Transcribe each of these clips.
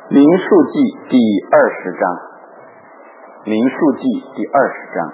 民数记第20章，民数记第20章，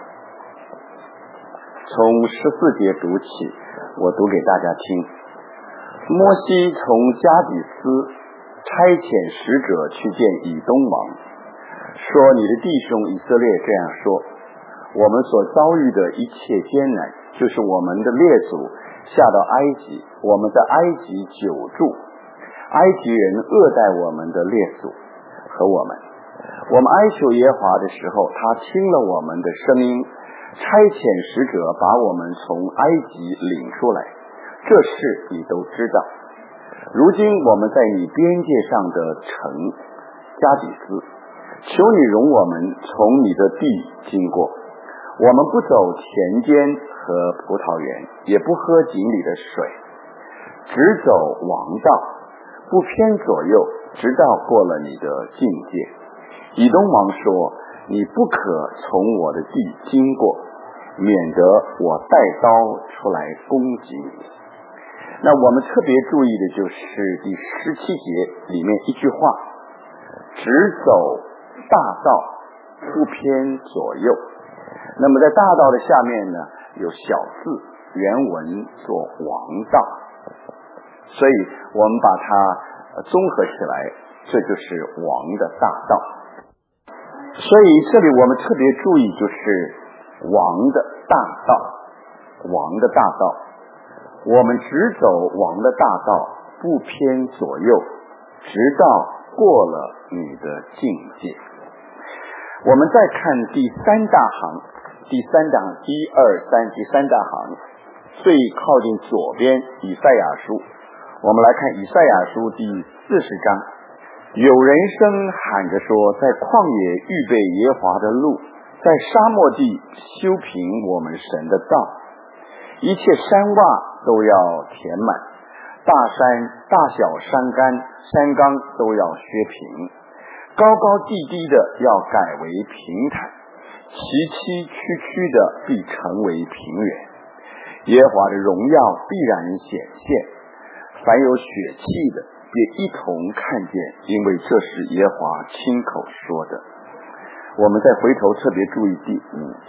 从14节读起，我读给大家听。摩西从加底斯差遣使者去见以东王，说：你的弟兄以色列这样说，我们所遭遇的一切艰难，就是我们的列祖下到埃及，我们在埃及久住，埃及人恶待我们的列祖和我们哀求耶和华的时候，他听了我们的声音，差遣使者把我们从埃及领出来，这事你都知道。如今我们在你边界上的城加底斯，求你容我们从你的地经过，我们不走田间和葡萄园，也不喝井里的水，只走王道，不偏左右，直到过了你的境界。以东王说：你不可从我的地经过，免得我带刀出来攻击你。那我们特别注意的就是第17节里面一句话，只走大道，不偏左右。那么在大道的下面呢，有小字，原文做王道，所以我们把它综合起来，这就是王的大道。所以这里我们特别注意，就是王的大道，王的大道，我们只走王的大道，不偏左右，直到过了你的境界。我们再看第三大行，第三大行1、2、3，第三大行最靠近左边以赛亚书，我们来看以赛亚书第40章。有人声喊着说，在旷野预备耶和华的路，在沙漠地修平我们神的道，一切山洼都要填满，大山大小山冈都要削平，高高低低的要改为平坦，崎崎岖岖的必成为平原。耶和华的荣耀必然显现，凡有血气的也一同看见，因为这是耶和华亲口说的。我们再回头特别注意第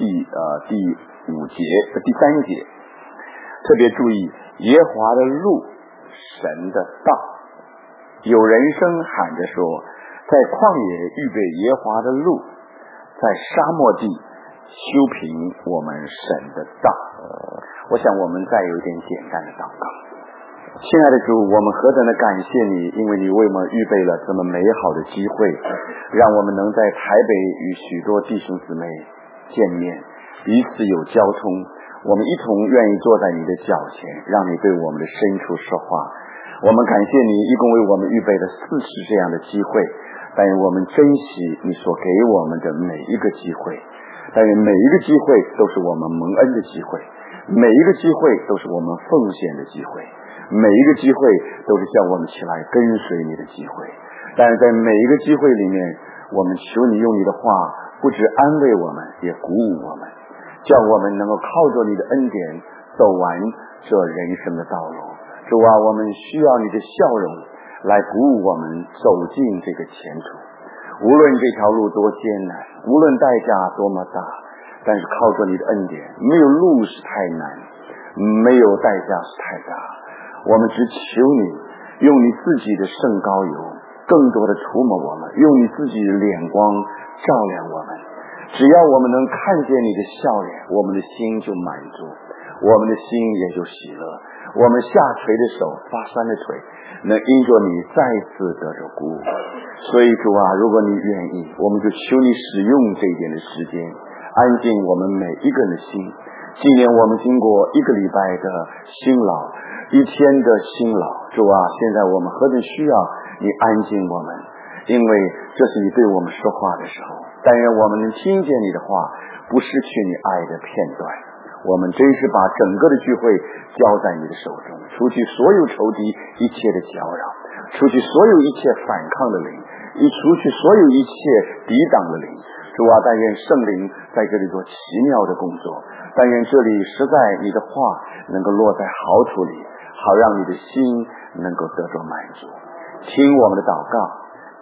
3节，特别注意耶和华的路，神的道。有人声喊着说，在旷野预备耶和华的路，在沙漠地修平我们神的道。我想我们再有一点简单的祷告。亲爱的主，我们何等的感谢你，因为你为我们预备了这么美好的机会，让我们能在台北与许多弟兄姊妹见面，彼此有交通。我们一同愿意坐在你的脚前，让你对我们的深处说话。我们感谢你一共为我们预备了4次这样的机会，但愿我们珍惜你所给我们的每一个机会，但愿每一个机会都是我们蒙恩的机会，每一个机会都是我们奉献的机会，每一个机会都是向我们起来跟随你的机会。但是在每一个机会里面，我们求你用你的话不只安慰我们，也鼓舞我们，叫我们能够靠着你的恩典走完这人生的道路。主啊，我们需要你的笑容来鼓舞我们走进这个前途。无论这条路多艰难，无论代价多么大，但是靠着你的恩典，没有路是太难，没有代价是太大。我们只求你用你自己的圣膏油更多的涂抹我们，用你自己的脸光照亮我们。只要我们能看见你的笑脸，我们的心就满足，我们的心也就喜乐。我们下垂的手，发酸的腿，能因着你再次得着鼓舞。所以主啊，如果你愿意，我们就求你使用这一点的时间，安静我们每一个人的心。纪念我们经过1个礼拜的辛劳，1天的辛劳。主啊，现在我们何等需要你安静我们，因为这是你对我们说话的时候。但愿我们能听见你的话，不失去你爱的片段。我们真是把整个的聚会交在你的手中，除去所有仇敌一切的搅扰，除去所有一切反抗的灵，除去所有一切抵挡的灵。主啊，但愿圣灵在这里做奇妙的工作，但愿这里实在你的话能够落在好土里，好让你的心能够得着满足。听我们的祷告，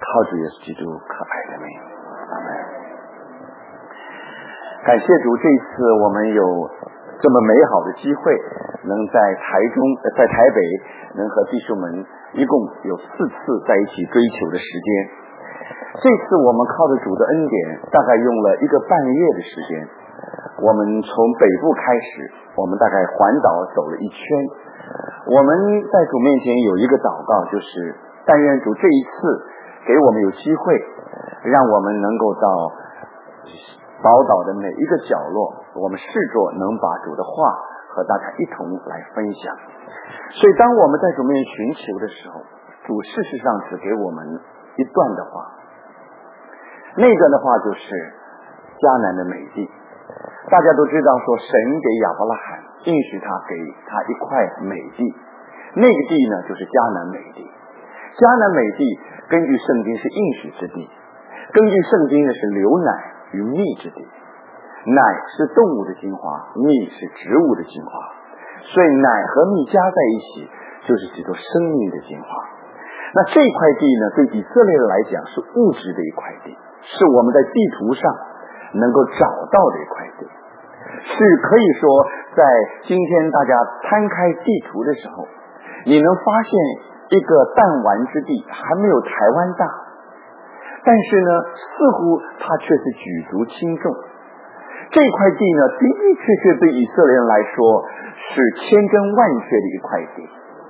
靠主耶稣基督可爱的名，阿们。感谢主，这一次我们有这么美好的机会，能在台北能和弟兄们一共有4次在一起追求的时间。这次我们靠着主的恩典，大概用了1个半月的时间。我们从北部开始，我们大概环岛走了1圈。我们在主面前有一个祷告，就是但愿主这一次给我们有机会，让我们能够到宝岛的每一个角落，我们试着能把主的话和大家一同来分享。所以当我们在主面前寻求的时候，主事实上只给我们一段的话，那段的话就是迦南的美地。大家都知道说，神给亚伯拉罕应许他，给他一块美地，那个地呢就是迦南美地。迦南美地根据圣经是应许之地，根据圣经呢是流奶与蜜之地。奶是动物的精华，蜜是植物的精华，所以奶和蜜加在一起就是指着生命的精华。那这块地呢，对以色列人来讲是物质的一块地，是我们在地图上能够找到的一块地，是可以说在今天大家摊开地图的时候，你能发现一个弹丸之地还没有台湾大，但是呢似乎它却是举足轻重。这块地呢的的确确对以色列人来说是千真万确的一块地。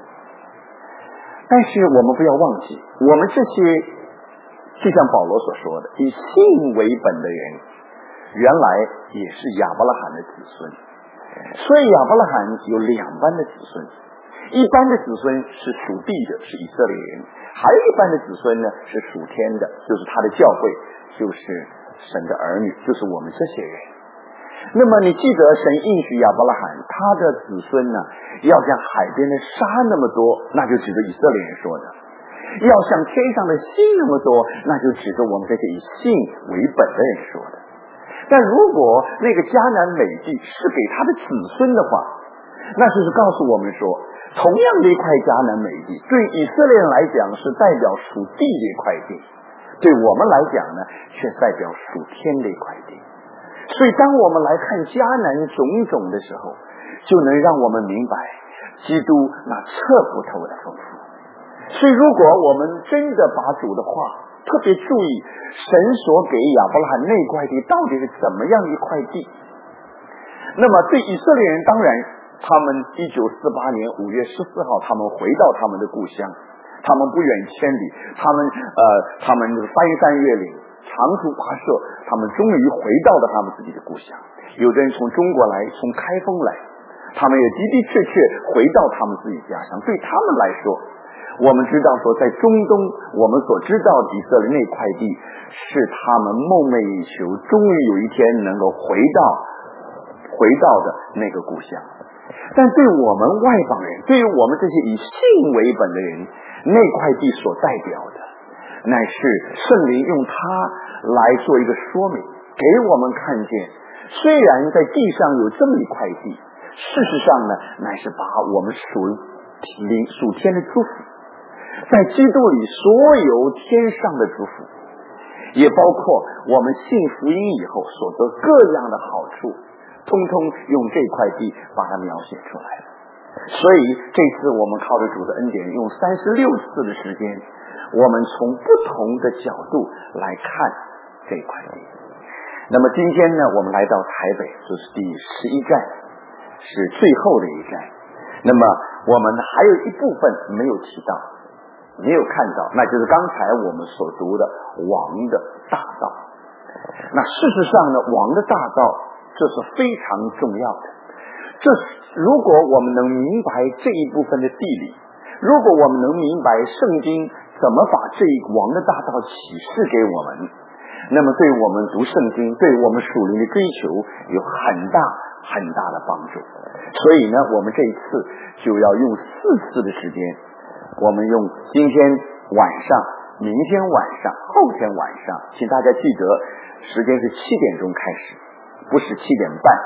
但是我们不要忘记，我们这些就像保罗所说的以信为本的人，原来也是亚伯拉罕的子孙。所以亚伯拉罕有2班的子孙，一般的子孙是属地的，是以色列人，还有一般的子孙呢是属天的，就是他的教会，就是神的儿女，就是我们这些人。那么你记得神应许亚伯拉罕他的子孙呢要像海边的沙那么多，那就指着以色列人说的；要像天上的星那么多，那就指着我们这些以信为本的人说的。但如果那个迦南美地是给他的子孙的话，那就是告诉我们说，同样的一块迦南美地对以色列人来讲是代表属地的一块地，对我们来讲呢却代表属天的一块地。所以当我们来看迦南种种的时候，就能让我们明白基督那测不透的丰富。所以如果我们真的把主的话特别注意，神所给亚伯拉罕那块地到底是怎么样一块地，那么对以色列人，当然他们1948年5月14号他们回到他们的故乡，他们不远千里，他们翻山越岭，长途跋涉，他们终于回到了他们自己的故乡。有的人从中国来，从开封来，他们也的的确确回到他们自己家乡。对他们来说，我们知道说在中东我们所知道的以色列那块地是他们梦寐以求，终于有一天能够回到的那个故乡。但对我们外邦人，对于我们这些以信为本的人，那块地所代表的乃是圣灵用它来做一个说明，给我们看见虽然在地上有这么一块地，事实上呢乃是把我们属天的祝福，在基督里所有天上的祝福，也包括我们信福音以后所得各样的好处，通通用这块地把它描写出来了。所以这次我们靠着主的恩典，用36次的时间，我们从不同的角度来看这块地。那么今天呢，我们来到台北，就是第11站，是最后的一站。那么我们还有一部分没有提到，没有看到，那就是刚才我们所读的王的大道。那事实上呢，王的大道这是非常重要的。如果我们能明白这一部分的地理，如果我们能明白圣经怎么把这一王的大道启示给我们，那么对我们读圣经，对我们属灵的追求有很大很大的帮助。所以呢，我们这一次就要用4次的时间，我们用今天晚上、明天晚上、后天晚上，请大家记得时间是7点钟开始，不是7点半。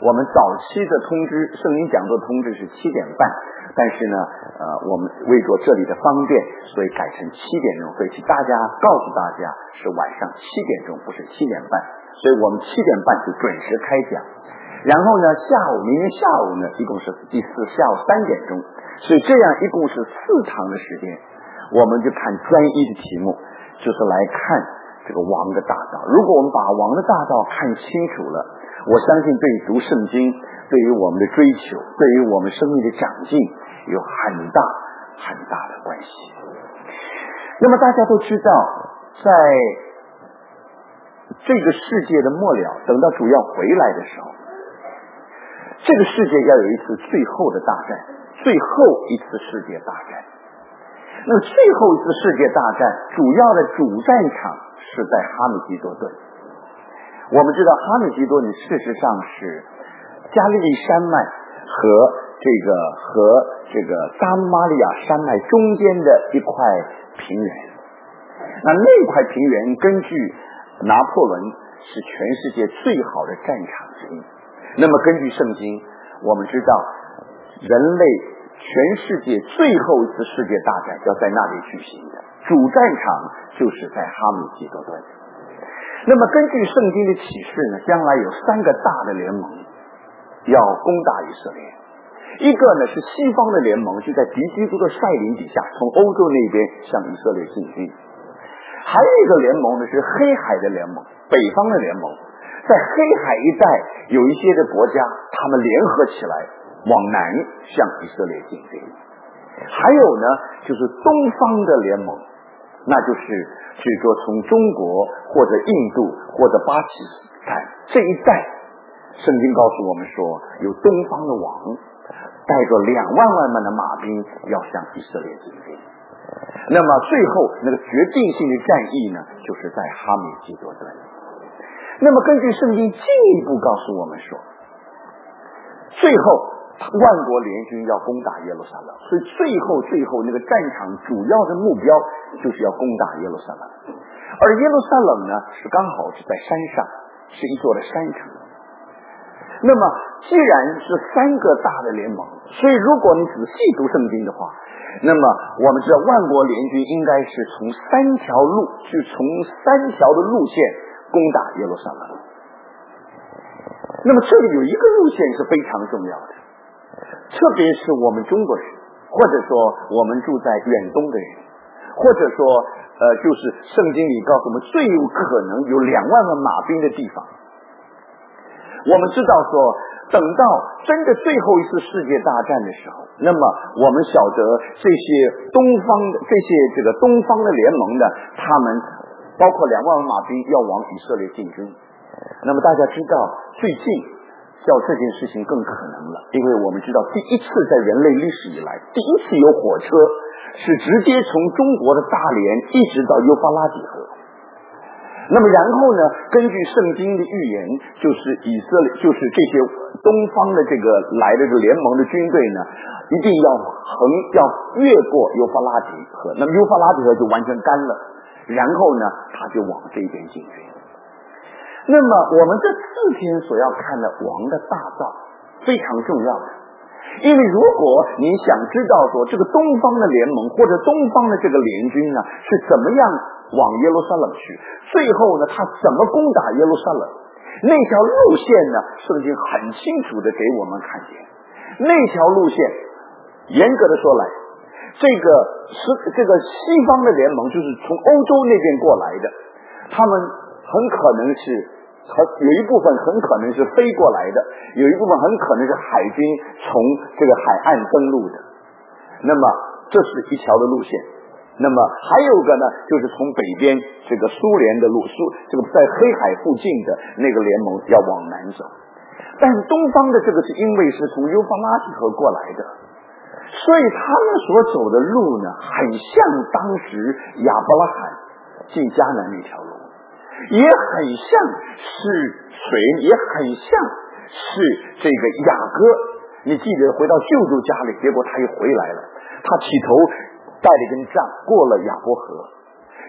我们早期的通知，圣灵讲座通知是7点半，但是呢，我们为着这里的方便，所以改成7点钟，所以请大家告诉大家是晚上7点钟，不是7点半，所以我们7点半就准时开讲。然后呢，明天下午呢，一共是第4下午3点钟，所以这样一共是4堂的时间，我们就看专一的题目，就是来看这个王的大道。如果我们把王的大道看清楚了，我相信对于读圣经，对于我们的追求，对于我们生命的长进有很大很大的关系。那么大家都知道，在这个世界的末了，等到主要回来的时候，这个世界要有一次最后的大战，最后一次世界大战。那么最后一次世界大战主要的主战场是在哈米吉多顿。我们知道哈米吉多顿事实上是加利利山脉和这个撒玛利亚山脉中间的一块平原。那块平原根据拿破仑是全世界最好的战场之一。那么根据圣经，我们知道人类全世界最后一次世界大战要在那里举行的，主战场就是在哈米吉多顿。那么根据圣经的启示呢，将来有3个大的联盟要攻打以色列。一个呢是西方的联盟，就在敌基督的率领底下，从欧洲那边向以色列进军。还有一个联盟呢是黑海的联盟，北方的联盟，在黑海一带有一些的国家，他们联合起来往南向以色列进军。还有呢就是东方的联盟，那就是据说从中国或者印度或者巴基斯坦这一带，圣经告诉我们说有东方的王带着2万的马兵要向以色列进军。那么最后那个决定性的战役呢，就是在哈米吉多顿。那么根据圣经进一步告诉我们说，最后万国联军要攻打耶路撒冷，所以最后那个战场主要的目标就是要攻打耶路撒冷。而耶路撒冷呢是刚好是在山上，是一座的山城。那么既然是3个大的联盟，所以如果你仔细读圣经的话，那么我们知道万国联军应该是从3条路，就从3条的路线攻打耶路撒冷。那么这里有一个路线是非常重要的，特别是我们中国人，或者说我们住在远东的人，或者说就是圣经里告诉我们最有可能有2万个马兵的地方。我们知道说，等到真的最后一次世界大战的时候，那么我们晓得这些东方的联盟的，他们包括2万马兵要往以色列进军。那么大家知道最近叫这件事情更可能了，因为我们知道第一次在人类历史以来，第一次有火车是直接从中国的大连一直到幼发拉底河。那么然后呢，根据圣经的预言，就是以色列，就是这些东方的这个来的这个联盟的军队呢，一定要越过幼发拉底河，那么幼发拉底河就完全干了，然后呢他就往这边进军。那么我们这4天所要看的王的大道非常重要的，因为如果你想知道说这个东方的联盟或者东方的这个联军呢是怎么样往耶路撒冷去，最后呢他怎么攻打耶路撒冷，那条路线呢圣经很清楚的给我们看见。那条路线严格的说来，这个西方的联盟就是从欧洲那边过来的，他们很可能是有一部分很可能是飞过来的，有一部分很可能是海军从这个海岸登陆的。那么这是一条的路线。那么还有个呢，就是从北边这个苏联的这个在黑海附近的那个联盟要往南走。但是东方的这个是因为是从幼发拉底河过来的，所以他们所走的路呢，很像当时亚伯拉罕进迦南那条路，也很像是水，也很像是这个雅各。你记得回到舅舅家里，结果他又回来了，他起头带了一根杖过了雅伯河，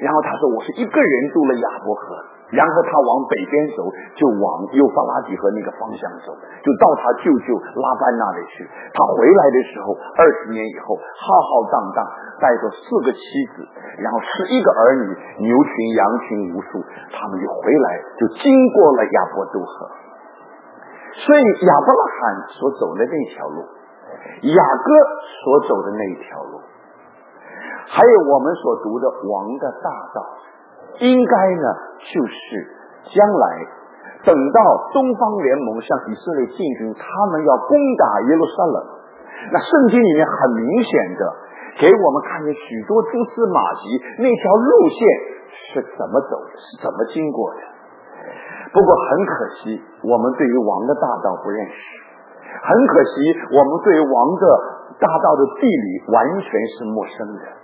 然后他说我是一个人渡了雅伯河，然后他往北边走，就往幼发拉底河那个方向走，就到他舅舅拉班那里去。他回来的时候20年以后浩浩荡荡带着4个妻子，然后11个儿女，牛群羊群无数，他们就回来，就经过了亚伯渡河。所以亚伯拉罕所走的那条路，雅各所走的那一条路，还有我们所读的王的大道，应该呢就是将来等到东方联盟向以色列进军，他们要攻打耶路撒冷，那圣经里面很明显的给我们看见许多蛛丝马迹，那条路线是怎么走的，是怎么经过的。不过很可惜，我们对于王的大道不认识，很可惜我们对于王的大道的地理完全是陌生的。